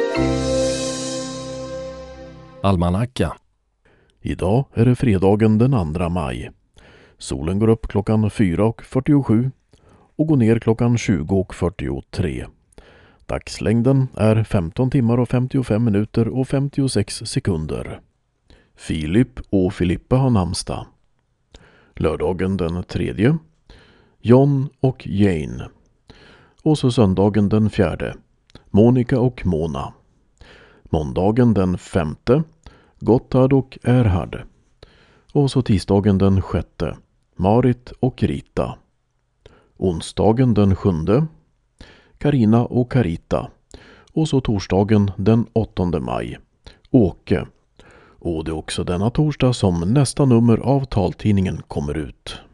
Almanacka. Idag är det fredagen den 2 maj. Solen går upp klockan 4:47 och går ner klockan 20:43. Dagslängden är 15 timmar och 55 minuter och 56 sekunder. Filip och Filippa har namnsdag. Lördagen den 3. John och Jane. Och så söndagen den 4. Monica och Mona. Måndagen den 5. Gotthard och Erhard. Och så tisdagen den 6. Marit och Rita. Onsdagen den 7. Karina och Karita. Och så torsdagen den 8 maj. Åke. Och det är också denna torsdag som nästa nummer av taltidningen kommer ut.